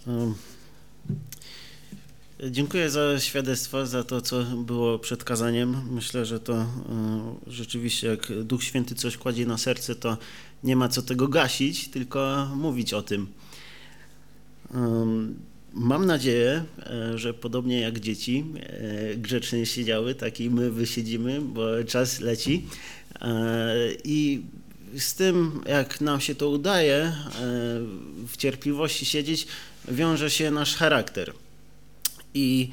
Dziękuję za świadectwo, za to, co było przed kazaniem. Myślę, że to rzeczywiście, jak Duch Święty coś kładzie na serce, to nie ma co tego gasić, tylko mówić o tym. Mam nadzieję, że podobnie jak dzieci grzecznie siedziały, tak i my wysiedzimy, bo czas leci. I z tym, jak nam się to udaje, w cierpliwości siedzieć, wiąże się nasz charakter. I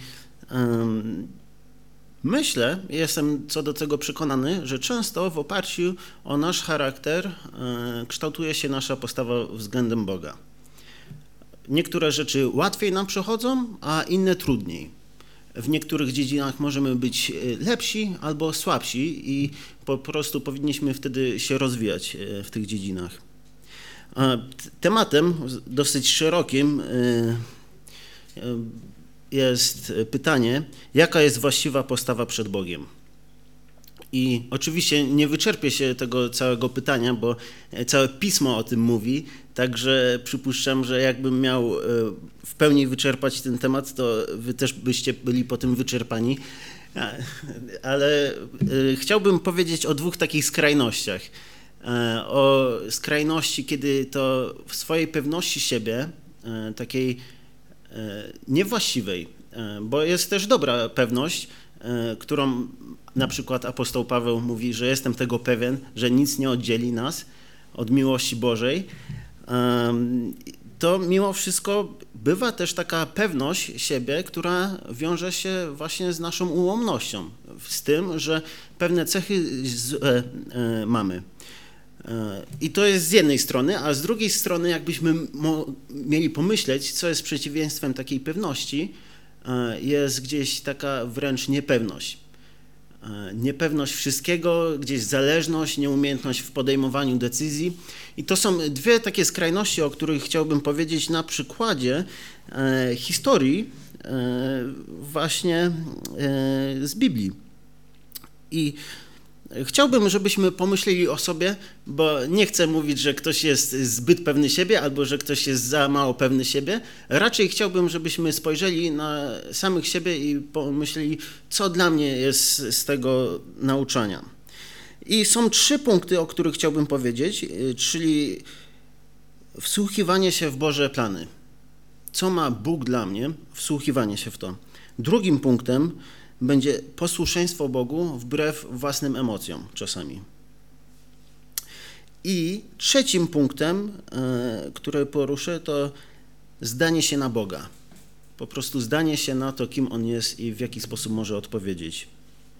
myślę, jestem co do tego przekonany, że często w oparciu o nasz charakter kształtuje się nasza postawa względem Boga. Niektóre rzeczy łatwiej nam przychodzą, a inne trudniej. W niektórych dziedzinach możemy być lepsi albo słabsi i po prostu powinniśmy wtedy się rozwijać w tych dziedzinach. Tematem dosyć szerokim jest pytanie, jaka jest właściwa postawa przed Bogiem. I oczywiście nie wyczerpię się tego całego pytania, bo całe Pismo o tym mówi, także przypuszczam, że jakbym miał w pełni wyczerpać ten temat, to wy też byście byli po tym wyczerpani. Ale chciałbym powiedzieć o dwóch takich skrajnościach. O skrajności, kiedy to w swojej pewności siebie, takiej niewłaściwej, bo jest też dobra pewność, którą na przykład apostoł Paweł mówi, że jestem tego pewien, że nic nie oddzieli nas od miłości Bożej, to mimo wszystko bywa też taka pewność siebie, która wiąże się właśnie z naszą ułomnością, z tym, że pewne cechy mamy. I to jest z jednej strony, a z drugiej strony, jakbyśmy mieli pomyśleć, co jest przeciwieństwem takiej pewności, jest gdzieś taka wręcz niepewność. Niepewność wszystkiego, gdzieś zależność, nieumiejętność w podejmowaniu decyzji. I to są dwie takie skrajności, o których chciałbym powiedzieć na przykładzie historii właśnie z Biblii. I chciałbym, żebyśmy pomyśleli o sobie, bo nie chcę mówić, że ktoś jest zbyt pewny siebie albo że ktoś jest za mało pewny siebie. Raczej chciałbym, żebyśmy spojrzeli na samych siebie i pomyśleli, co dla mnie jest z tego nauczania. I są 3 punkty, o których chciałbym powiedzieć, czyli wsłuchiwanie się w Boże plany. Co ma Bóg dla mnie? Wsłuchiwanie się w to. Drugim punktem będzie posłuszeństwo Bogu wbrew własnym emocjom czasami. I trzecim punktem, który poruszę, to zdanie się na Boga. Po prostu zdanie się na to, kim On jest i w jaki sposób może odpowiedzieć.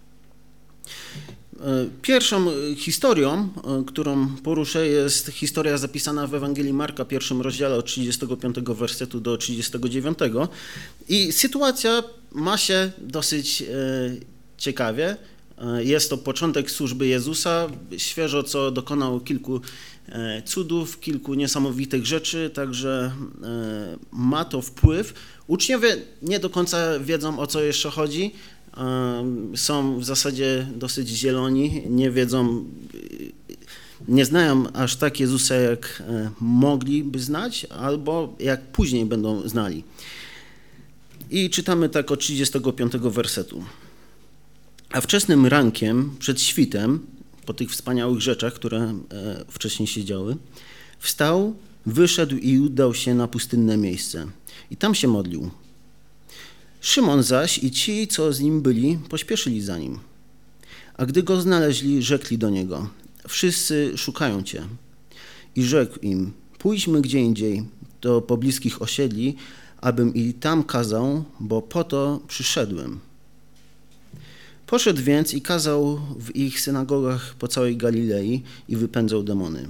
Pierwszą historią, którą poruszę, jest historia zapisana w Ewangelii Marka, 1 rozdziale od 35 wersetu do 39. I sytuacja ma się dosyć ciekawie. Jest to początek służby Jezusa, świeżo co dokonał kilku cudów, kilku niesamowitych rzeczy, także ma to wpływ. Uczniowie nie do końca wiedzą, o co jeszcze chodzi. Są w zasadzie dosyć zieloni, nie wiedzą, nie znają aż tak Jezusa, jak mogliby znać, albo jak później będą znali. I czytamy tak od 35 wersetu. A wczesnym rankiem, przed świtem, po tych wspaniałych rzeczach, które wcześniej się działy, wstał, wyszedł i udał się na pustynne miejsce. I tam się modlił. Szymon zaś i ci, co z nim byli, pośpieszyli za nim. A gdy go znaleźli, rzekli do niego: wszyscy szukają cię. I rzekł im: pójdźmy gdzie indziej, do pobliskich osiedli, abym i tam kazał, bo po to przyszedłem. Poszedł więc i kazał w ich synagogach po całej Galilei i wypędzał demony.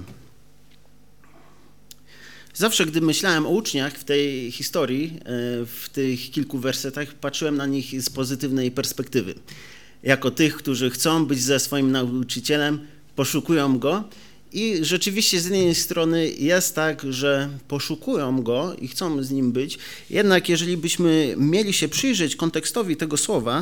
Zawsze, gdy myślałem o uczniach w tej historii, w tych kilku wersetach, patrzyłem na nich z pozytywnej perspektywy. Jako tych, którzy chcą być ze swoim nauczycielem, poszukują go i rzeczywiście z jednej strony jest tak, że poszukują go i chcą z nim być, jednak jeżeli byśmy mieli się przyjrzeć kontekstowi tego słowa,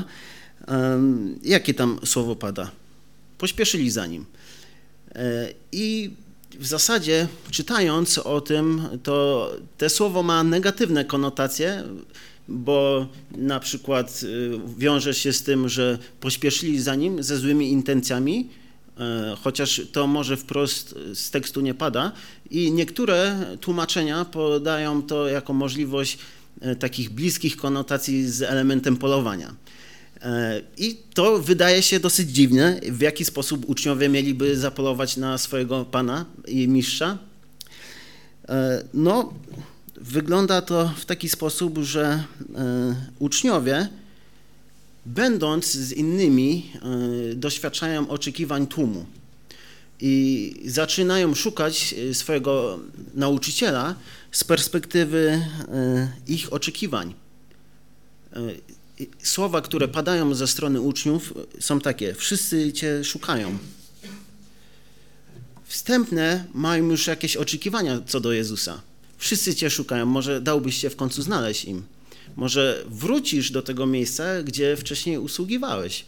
jakie tam słowo pada? Pośpieszyli za nim. I w zasadzie czytając o tym, to te słowo ma negatywne konotacje, bo na przykład wiąże się z tym, że pośpieszyli za nim ze złymi intencjami, chociaż to może wprost z tekstu nie pada. I niektóre tłumaczenia podają to jako możliwość takich bliskich konotacji z elementem polowania. I to wydaje się dosyć dziwne, w jaki sposób uczniowie mieliby zapolować na swojego Pana i Mistrza. No, wygląda to w taki sposób, że uczniowie, będąc z innymi, doświadczają oczekiwań tłumu i zaczynają szukać swojego nauczyciela z perspektywy ich oczekiwań. Słowa, które padają ze strony uczniów, są takie: wszyscy Cię szukają. Wstępne mają już jakieś oczekiwania co do Jezusa. Wszyscy Cię szukają, może dałbyś się w końcu znaleźć im. Może wrócisz do tego miejsca, gdzie wcześniej usługiwałeś.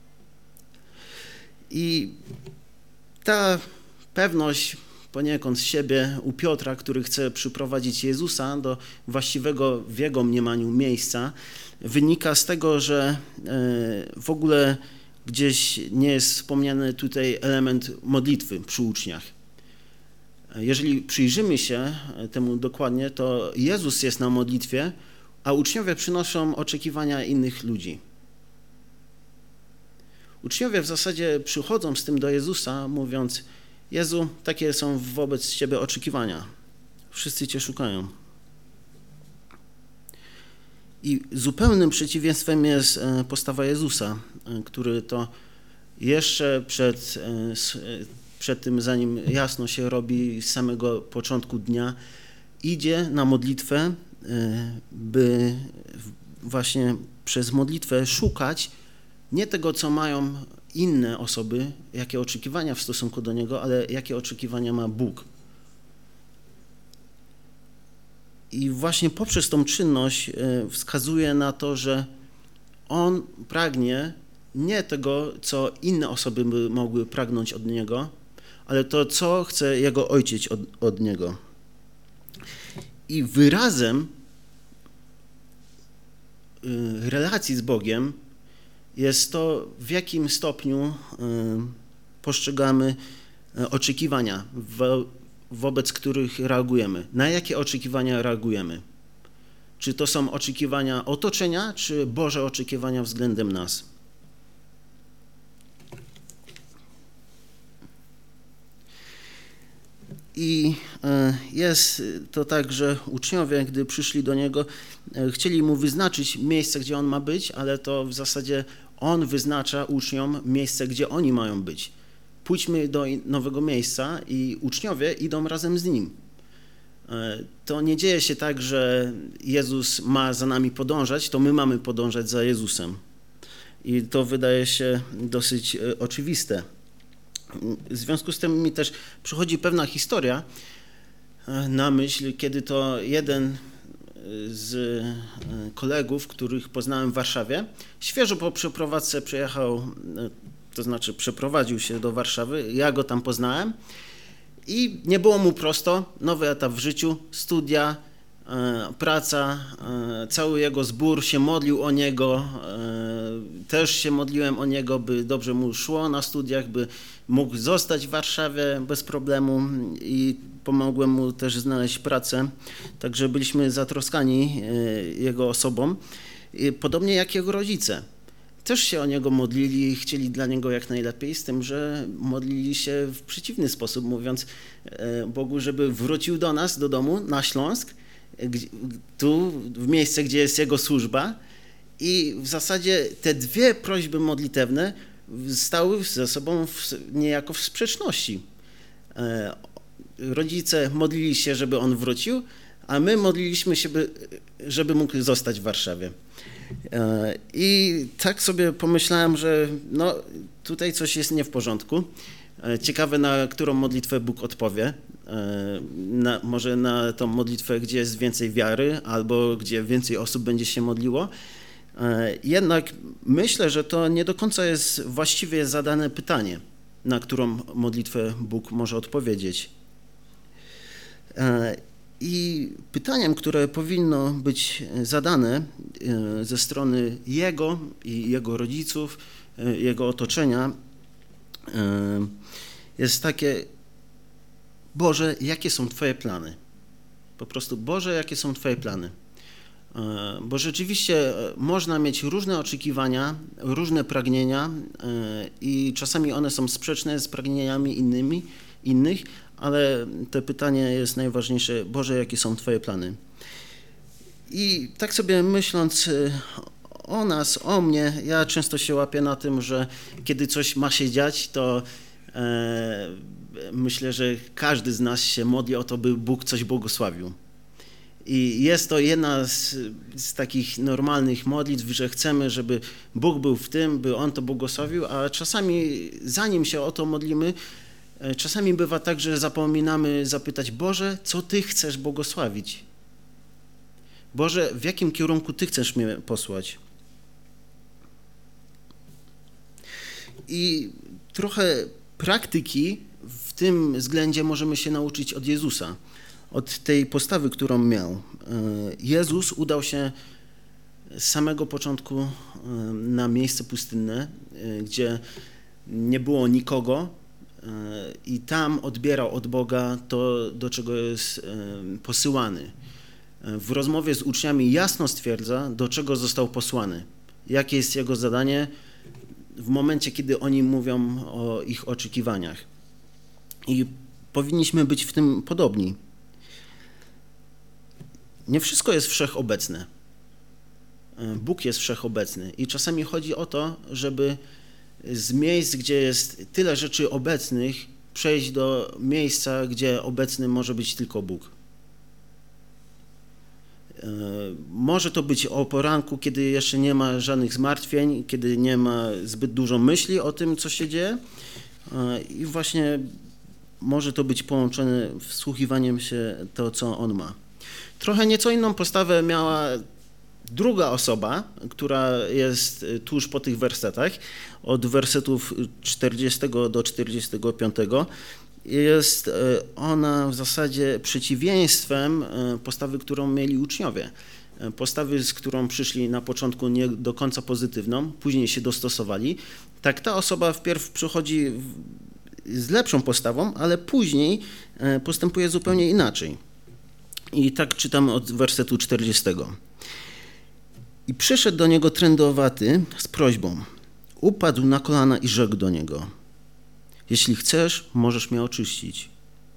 I ta pewność poniekąd z siebie u Piotra, który chce przyprowadzić Jezusa do właściwego w jego mniemaniu miejsca, wynika z tego, że w ogóle gdzieś nie jest wspomniany tutaj element modlitwy przy uczniach. Jeżeli przyjrzymy się temu dokładnie, to Jezus jest na modlitwie, a uczniowie przynoszą oczekiwania innych ludzi. Uczniowie w zasadzie przychodzą z tym do Jezusa, mówiąc: Jezu, takie są wobec Ciebie oczekiwania. Wszyscy Cię szukają. I zupełnym przeciwieństwem jest postawa Jezusa, który to jeszcze przed tym, zanim jasno się robi, z samego początku dnia, idzie na modlitwę, by właśnie przez modlitwę szukać nie tego, co mają inne osoby, jakie oczekiwania w stosunku do Niego, ale jakie oczekiwania ma Bóg. I właśnie poprzez tą czynność wskazuje na to, że On pragnie nie tego, co inne osoby by mogły pragnąć od Niego, ale to, co chce Jego Ojciec od Niego. I wyrazem relacji z Bogiem jest to, w jakim stopniu postrzegamy oczekiwania, wobec których reagujemy. Na jakie oczekiwania reagujemy? Czy to są oczekiwania otoczenia, czy Boże oczekiwania względem nas? I jest to tak, że uczniowie, gdy przyszli do Niego, chcieli Mu wyznaczyć miejsce, gdzie On ma być, ale to w zasadzie On wyznacza uczniom miejsce, gdzie oni mają być. Pójdźmy do nowego miejsca i uczniowie idą razem z Nim. To nie dzieje się tak, że Jezus ma za nami podążać, to my mamy podążać za Jezusem. I to wydaje się dosyć oczywiste. W związku z tym mi też przychodzi pewna historia na myśl, kiedy to jeden z kolegów, których poznałem w Warszawie, świeżo po przeprowadzce przyjechał, to znaczy przeprowadził się do Warszawy, ja go tam poznałem i nie było mu prosto, nowy etap w życiu, studia, praca, cały jego zbór się modlił o niego, też się modliłem o niego, by dobrze mu szło na studiach, by mógł zostać w Warszawie bez problemu i pomogłem mu też znaleźć pracę, także byliśmy zatroskani jego osobą, podobnie jak jego rodzice. Też się o niego modlili i chcieli dla niego jak najlepiej, z tym, że modlili się w przeciwny sposób, mówiąc Bogu, żeby wrócił do nas, do domu, na Śląsk, tu w miejsce, gdzie jest jego służba, i w zasadzie te dwie prośby modlitewne stały ze sobą niejako w sprzeczności. Rodzice modlili się, żeby on wrócił, a my modliliśmy się, żeby mógł zostać w Warszawie. I tak sobie pomyślałem, że no, tutaj coś jest nie w porządku. Ciekawe, na którą modlitwę Bóg odpowie. Może na tą modlitwę, gdzie jest więcej wiary, albo gdzie więcej osób będzie się modliło. Jednak myślę, że to nie do końca jest właściwie zadane pytanie, na którą modlitwę Bóg może odpowiedzieć. I pytaniem, które powinno być zadane ze strony jego i jego rodziców, jego otoczenia, jest takie: Boże, jakie są Twoje plany? Po prostu, Boże, jakie są Twoje plany? Bo rzeczywiście można mieć różne oczekiwania, różne pragnienia i czasami one są sprzeczne z pragnieniami innych, ale to pytanie jest najważniejsze: Boże, jakie są Twoje plany? I tak sobie myśląc o nas, o mnie, ja często się łapię na tym, że kiedy coś ma się dziać, to myślę, że każdy z nas się modli o to, by Bóg coś błogosławił. I jest to jedna z takich normalnych modlitw, że chcemy, żeby Bóg był w tym, by On to błogosławił, a czasami zanim się o to modlimy, czasami bywa tak, że zapominamy zapytać: Boże, co Ty chcesz błogosławić? Boże, w jakim kierunku Ty chcesz mnie posłać? I trochę praktyki w tym względzie możemy się nauczyć od Jezusa, od tej postawy, którą miał. Jezus udał się z samego początku na miejsce pustynne, gdzie nie było nikogo, i tam odbierał od Boga to, do czego jest posyłany. W rozmowie z uczniami jasno stwierdza, do czego został posłany, jakie jest jego zadanie w momencie, kiedy oni mówią o ich oczekiwaniach. I powinniśmy być w tym podobni. Nie wszystko jest wszechobecne. Bóg jest wszechobecny i czasami chodzi o to, żeby z miejsc, gdzie jest tyle rzeczy obecnych, przejść do miejsca, gdzie obecny może być tylko Bóg. Może to być o poranku, kiedy jeszcze nie ma żadnych zmartwień, kiedy nie ma zbyt dużo myśli o tym, co się dzieje, i właśnie może to być połączone wsłuchiwaniem się to, co On ma. Trochę nieco inną postawę miała druga osoba, która jest tuż po tych wersetach, od wersetów 40 do 45. Jest ona w zasadzie przeciwieństwem postawy, którą mieli uczniowie. Postawy, z którą przyszli na początku nie do końca pozytywną, później się dostosowali. Tak, ta osoba wpierw przychodzi z lepszą postawą, ale później postępuje zupełnie inaczej. I tak czytam od wersetu 40. I przyszedł do niego trędowaty z prośbą. Upadł na kolana i rzekł do niego: Jeśli chcesz, możesz mnie oczyścić.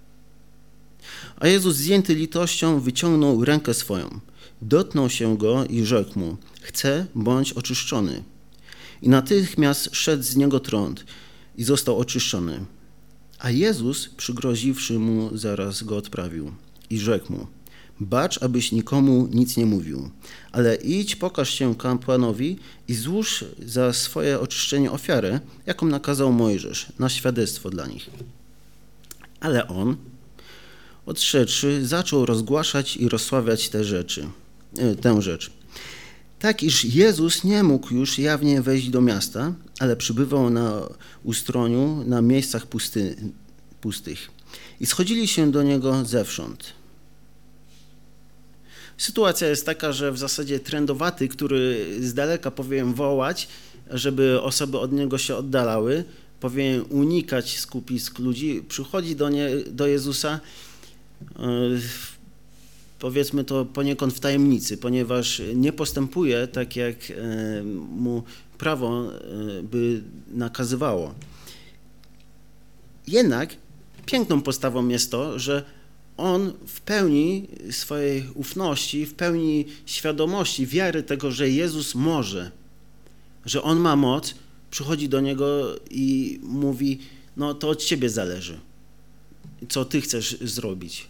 A Jezus, zjęty litością, wyciągnął rękę swoją, dotknął się go i rzekł mu: Chcę, bądź oczyszczony. I natychmiast szedł z niego trąd i został oczyszczony. A Jezus, przygroziwszy mu, zaraz go odprawił i rzekł mu: Bacz, abyś nikomu nic nie mówił, ale idź, pokaż się kapłanowi i złóż za swoje oczyszczenie ofiarę, jaką nakazał Mojżesz, na świadectwo dla nich. Ale on, odszedłszy, zaczął rozgłaszać i rozsławiać tę rzecz. Tak, iż Jezus nie mógł już jawnie wejść do miasta, ale przybywał na ustroniu, na miejscach pustych. I schodzili się do niego zewsząd. Sytuacja jest taka, że w zasadzie trędowaty, który z daleka powinien wołać, żeby osoby od niego się oddalały, powinien unikać skupisk ludzi, przychodzi do Jezusa, powiedzmy to poniekąd w tajemnicy, ponieważ nie postępuje tak, jak mu prawo by nakazywało. Jednak piękną postawą jest to, że on w pełni swojej ufności, w pełni świadomości, wiary tego, że Jezus może, że On ma moc, przychodzi do Niego i mówi: no to od Ciebie zależy, co Ty chcesz zrobić.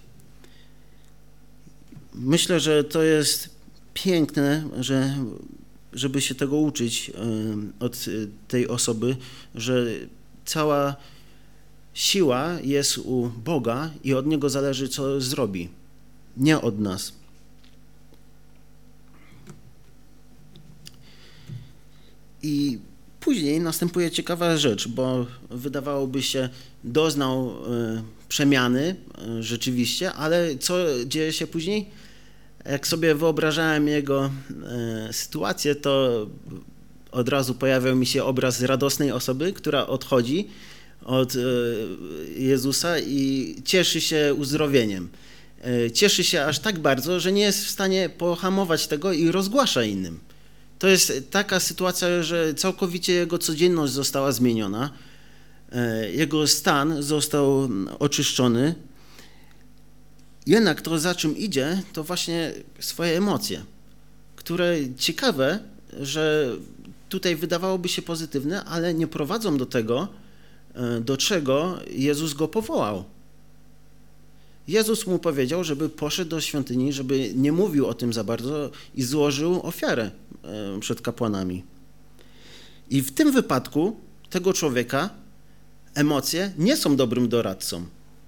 Myślę, że to jest piękne, żeby się tego uczyć od tej osoby, że cała siła jest u Boga i od Niego zależy, co zrobi, nie od nas. I Później następuje ciekawa rzecz, bo wydawałoby się, doznał przemiany rzeczywiście, ale co dzieje się później? Jak sobie wyobrażałem jego sytuację, to od razu pojawiał mi się obraz radosnej osoby, która odchodzi od Jezusa i cieszy się uzdrowieniem. Cieszy się aż tak bardzo, że nie jest w stanie pohamować tego i rozgłasza innym. To jest taka sytuacja, że całkowicie jego codzienność została zmieniona, jego stan został oczyszczony. Jednak to, za czym idzie, to właśnie swoje emocje, które ciekawe, że tutaj wydawałoby się pozytywne, ale nie prowadzą do tego, do czego Jezus go powołał. Jezus mu powiedział, żeby poszedł do świątyni, żeby nie mówił o tym za bardzo i złożył ofiarę przed kapłanami. I w tym wypadku tego człowieka emocje nie są dobrym doradcą.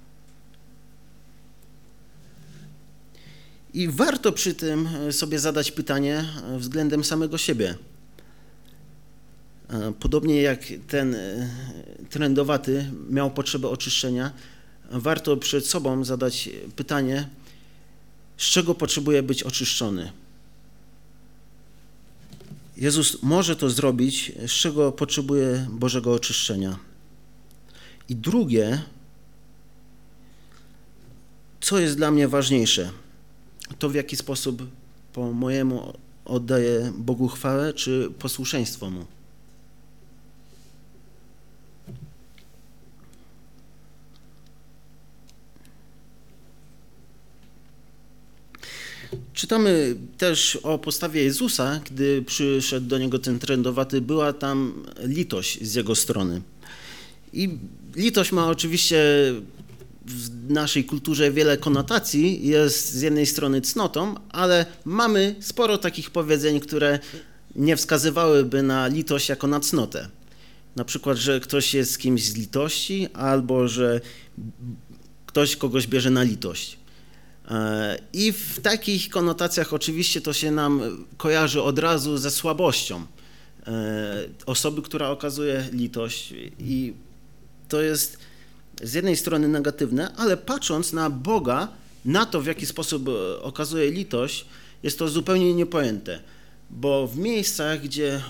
I warto przy tym sobie zadać pytanie względem samego siebie. Podobnie jak ten trędowaty miał potrzebę oczyszczenia, warto przed sobą zadać pytanie, z czego potrzebuje być oczyszczony. Jezus może to zrobić, z czego potrzebuje Bożego oczyszczenia. I drugie, co jest dla mnie ważniejsze, to w jaki sposób po mojemu oddaję Bogu chwałę, czy posłuszeństwo Mu. Czytamy też o postawie Jezusa, gdy przyszedł do Niego ten trędowaty, była tam litość z Jego strony. I litość ma oczywiście w naszej kulturze wiele konotacji, jest z jednej strony cnotą, ale mamy sporo takich powiedzeń, które nie wskazywałyby na litość jako na cnotę. Na przykład, że ktoś jest z kimś z litości, albo że ktoś kogoś bierze na litość. I w takich konotacjach oczywiście to się nam kojarzy od razu ze słabością osoby, która okazuje litość, i to jest z jednej strony negatywne, ale patrząc na Boga, na to, w jaki sposób okazuje litość, jest to zupełnie niepojęte, bo w miejscach, gdzie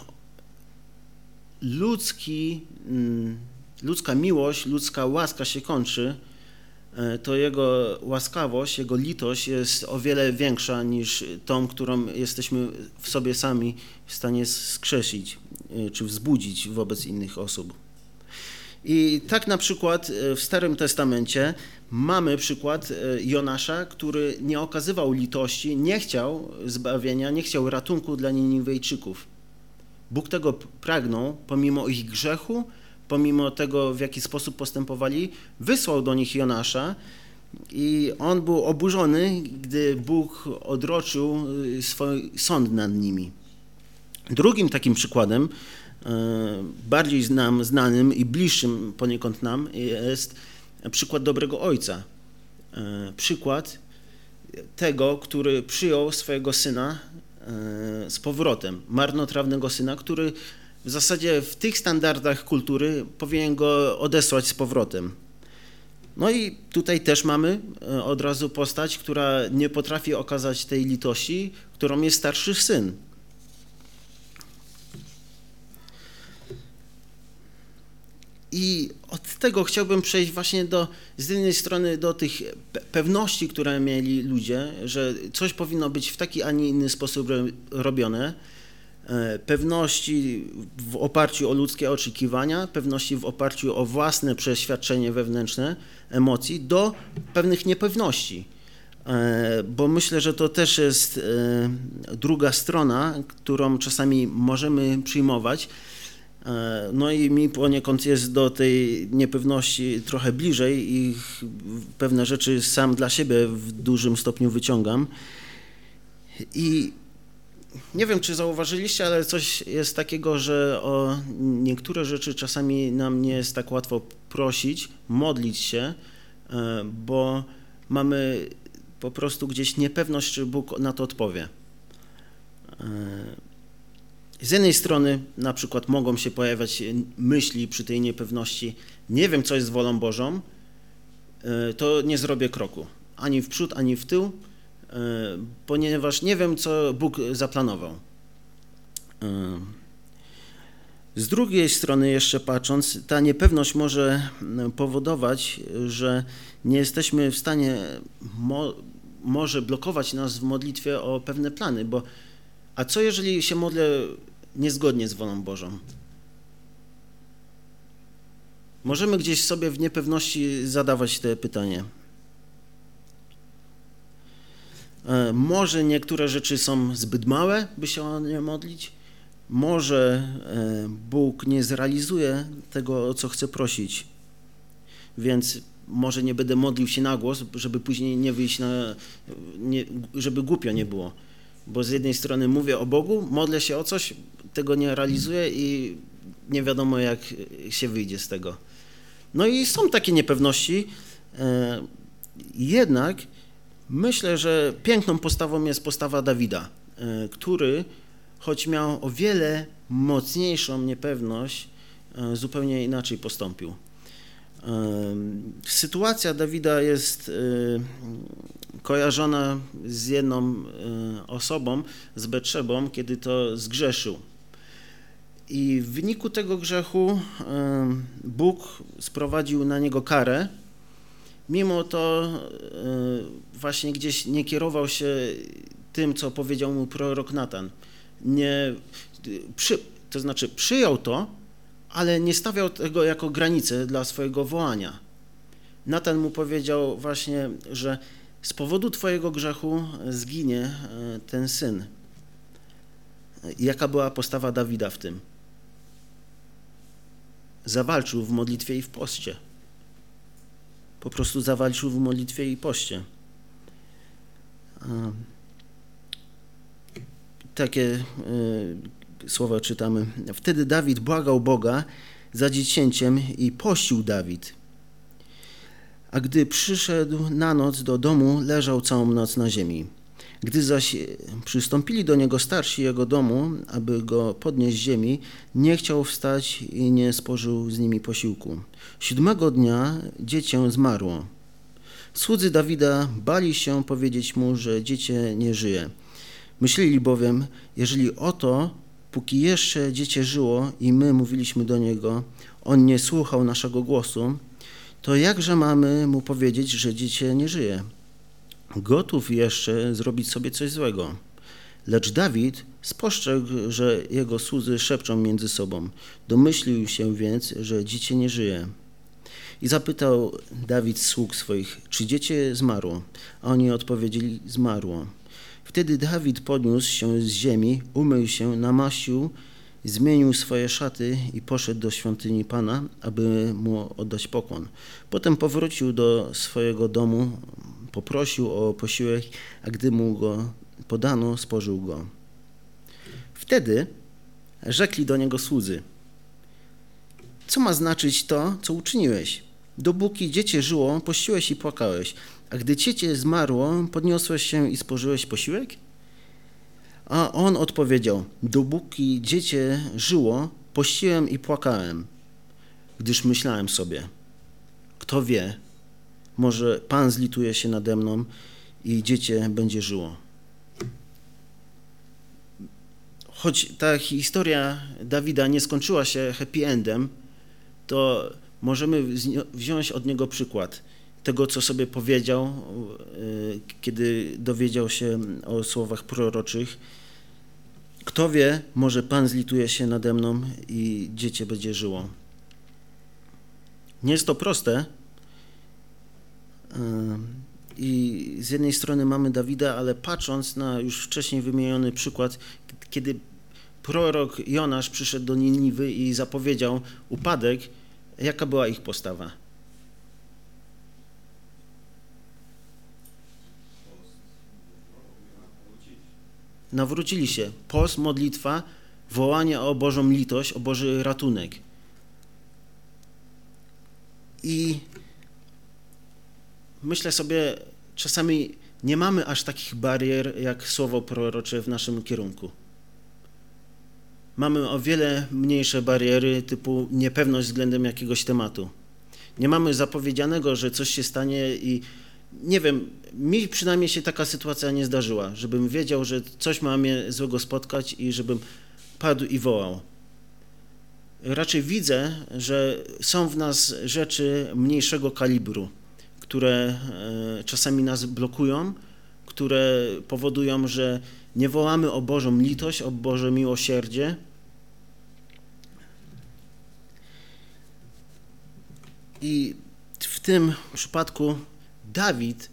ludzka miłość, ludzka łaska się kończy, to Jego łaskawość, Jego litość jest o wiele większa niż tą, którą jesteśmy w sobie sami w stanie skrzesić czy wzbudzić wobec innych osób. I tak na przykład w Starym Testamencie mamy przykład Jonasza, który nie okazywał litości, nie chciał zbawienia, nie chciał ratunku dla Niniwejczyków. Bóg tego pragnął, pomimo ich grzechu, pomimo tego, w jaki sposób postępowali, wysłał do nich Jonasza i on był oburzony, gdy Bóg odroczył swój sąd nad nimi. Drugim takim przykładem, bardziej nam znanym i bliższym poniekąd nam, jest przykład dobrego ojca. Przykład tego, który przyjął swojego syna z powrotem, marnotrawnego syna, który w zasadzie w tych standardach kultury powinien go odesłać z powrotem. No i tutaj też mamy od razu postać, która nie potrafi okazać tej litości, którą jest starszy syn. I od tego chciałbym przejść właśnie z jednej strony do tych pewności, które mieli ludzie, że coś powinno być w taki, a nie inny sposób robione, pewności w oparciu o ludzkie oczekiwania, pewności w oparciu o własne przeświadczenie wewnętrzne, emocji, do pewnych niepewności. Bo myślę, że to też jest druga strona, którą czasami możemy przyjmować. No i mi poniekąd jest do tej niepewności trochę bliżej i pewne rzeczy sam dla siebie w dużym stopniu wyciągam. I nie wiem, czy zauważyliście, ale coś jest takiego, że o niektóre rzeczy czasami nam nie jest tak łatwo prosić, modlić się, bo mamy po prostu gdzieś niepewność, czy Bóg na to odpowie. Z jednej strony na przykład mogą się pojawiać myśli przy tej niepewności, nie wiem, co jest wolą Bożą, to nie zrobię kroku, ani w przód, ani w tył, ponieważ nie wiem, co Bóg zaplanował. Z drugiej strony jeszcze patrząc, ta niepewność może powodować, że nie jesteśmy w stanie, może blokować nas w modlitwie o pewne plany, bo a co jeżeli się modlę niezgodnie z wolą Bożą? Możemy gdzieś sobie w niepewności zadawać te pytanie. Może niektóre rzeczy są zbyt małe, by się o nie modlić. Może Bóg nie zrealizuje tego, o co chcę prosić. Więc może nie będę modlił się na głos, żeby później nie wyjść żeby głupio nie było. Bo z jednej strony mówię o Bogu, modlę się o coś, tego nie realizuję i nie wiadomo, jak się wyjdzie z tego. No i są takie niepewności, jednak myślę, że piękną postawą jest postawa Dawida, który, choć miał o wiele mocniejszą niepewność, zupełnie inaczej postąpił. Sytuacja Dawida jest kojarzona z jedną osobą, z Betszebą, kiedy to zgrzeszył. I w wyniku tego grzechu Bóg sprowadził na niego karę. Mimo to właśnie gdzieś nie kierował się tym, co powiedział mu prorok Natan. To znaczy przyjął to, ale nie stawiał tego jako granicę dla swojego wołania. Natan mu powiedział właśnie, że z powodu twojego grzechu zginie ten syn. Jaka była postawa Dawida w tym? Zawalczył w modlitwie i w poście. Po prostu zawalczył w modlitwie i poście. Takie słowa czytamy. Wtedy Dawid błagał Boga za dziecięciem i pościł Dawid. A gdy przyszedł na noc do domu, leżał całą noc na ziemi. Gdy zaś przystąpili do niego starsi jego domu, aby go podnieść z ziemi, nie chciał wstać i nie spożył z nimi posiłku. 7 dnia dziecię zmarło. Słudzy Dawida bali się powiedzieć mu, że dziecię nie żyje. Myśleli bowiem, jeżeli oto, póki jeszcze dziecię żyło i my mówiliśmy do niego, on nie słuchał naszego głosu, to jakże mamy mu powiedzieć, że dziecię nie żyje? Gotów jeszcze zrobić sobie coś złego. Lecz Dawid spostrzegł, że jego słudzy szepczą między sobą. Domyślił się więc, że dziecię nie żyje. I zapytał Dawid sług swoich, czy dziecię zmarło? A oni odpowiedzieli, zmarło. Wtedy Dawid podniósł się z ziemi, umył się, namaścił, zmienił swoje szaty i poszedł do świątyni Pana, aby mu oddać pokłon. Potem powrócił do swojego domu, poprosił o posiłek, a gdy mu go podano, spożył go. Wtedy rzekli do niego słudzy, co ma znaczyć to, co uczyniłeś? Dopóki dziecię żyło, pościłeś i płakałeś, a gdy dziecię zmarło, podniosłeś się i spożyłeś posiłek? A on odpowiedział, dopóki dziecię żyło, pościłem i płakałem, gdyż myślałem sobie, kto wie, może Pan zlituje się nade mną i dziecię będzie żyło. Choć ta historia Dawida nie skończyła się happy endem, to możemy wziąć od niego przykład tego, co sobie powiedział, kiedy dowiedział się o słowach proroczych. Kto wie, może Pan zlituje się nade mną i dziecię będzie żyło. Nie jest to proste. I z jednej strony mamy Dawida, ale patrząc na już wcześniej wymieniony przykład, kiedy prorok Jonasz przyszedł do Niniwy i zapowiedział upadek, jaka była ich postawa? Nawrócili się. Post, modlitwa, wołanie o Bożą litość, o Boży ratunek. I myślę sobie, czasami nie mamy aż takich barier, jak słowo prorocze w naszym kierunku. mamy o wiele mniejsze bariery typu niepewność względem jakiegoś tematu. Nie mamy zapowiedzianego, że coś się stanie i nie wiem, mi przynajmniej się taka sytuacja nie zdarzyła, żebym wiedział, że coś ma mnie złego spotkać i żebym padł i wołał. Raczej widzę, że są w nas rzeczy mniejszego kalibru, które czasami nas blokują, które powodują, że nie wołamy o Bożą litość, o Boże miłosierdzie. I w tym przypadku Dawid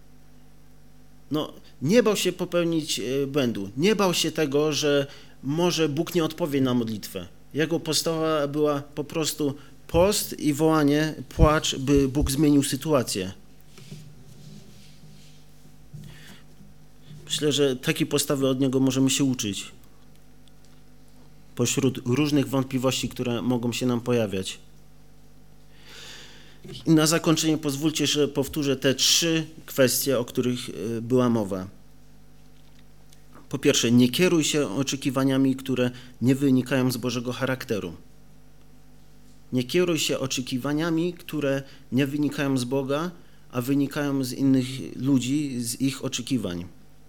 nie bał się popełnić błędu, nie bał się tego, że może Bóg nie odpowie na modlitwę. Jego postawa była po prostu post i wołanie, płacz, by Bóg zmienił sytuację. Myślę, że takiej postawy od niego możemy się uczyć pośród różnych wątpliwości, które mogą się nam pojawiać. I na zakończenie pozwólcie, że powtórzę te 3 kwestie, o których była mowa. Po pierwsze, nie kieruj się oczekiwaniami, które nie wynikają z Bożego charakteru. Nie kieruj się oczekiwaniami, które nie wynikają z Boga, a wynikają z innych ludzi, z ich oczekiwań.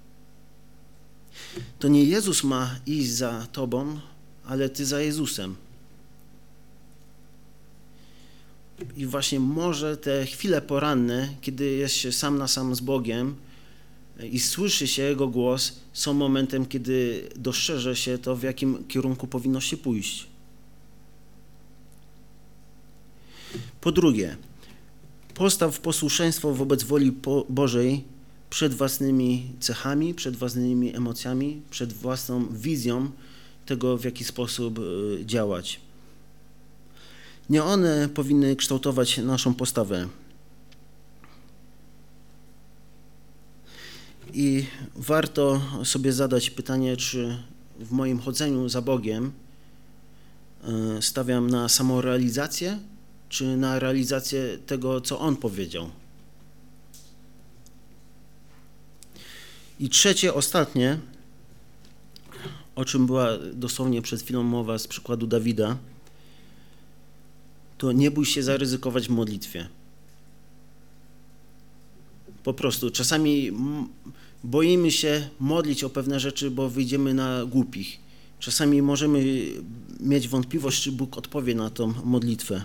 To nie Jezus ma iść za tobą, ale ty za Jezusem. I właśnie może te chwile poranne, kiedy jest się sam na sam z Bogiem i słyszy się Jego głos, są momentem, kiedy dostrzeże się to, w jakim kierunku powinno się pójść. Po drugie, postaw posłuszeństwo wobec woli Bożej przed własnymi cechami, przed własnymi emocjami, przed własną wizją tego, w jaki sposób działać. Nie one powinny kształtować naszą postawę. I warto sobie zadać pytanie, czy w moim chodzeniu za Bogiem stawiam na samorealizację, czy na realizację tego, co On powiedział. I trzecie, ostatnie, o czym była dosłownie przed chwilą mowa z przykładu Dawida, to nie bój się zaryzykować w modlitwie. Po prostu czasami boimy się modlić o pewne rzeczy, bo wyjdziemy na głupich. Czasami możemy mieć wątpliwość, czy Bóg odpowie na tą modlitwę.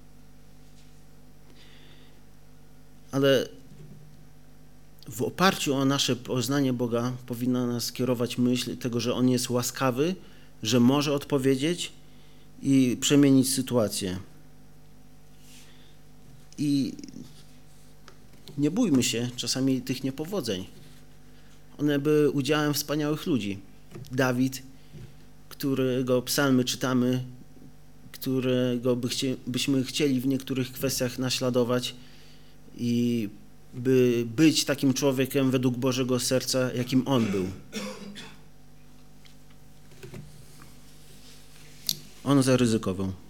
Ale w oparciu o nasze poznanie Boga powinna nas kierować myśl tego, że On jest łaskawy, że może odpowiedzieć i przemienić sytuację. I nie bójmy się czasami tych niepowodzeń. One były udziałem wspaniałych ludzi. Dawid, którego psalmy czytamy, którego byśmy chcieli w niektórych kwestiach naśladować i by być takim człowiekiem według Bożego serca, jakim on był. On zaryzykował.